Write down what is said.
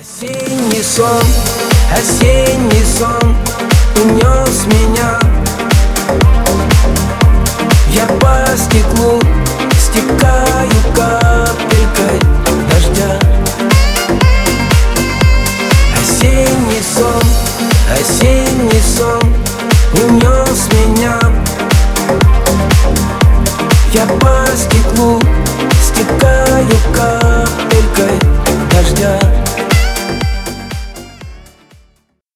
Осенний сон унес меня. Я по стеклу стекаю капелькой дождя. Осенний сон унес меня. Я по стеклу стекаю капелькой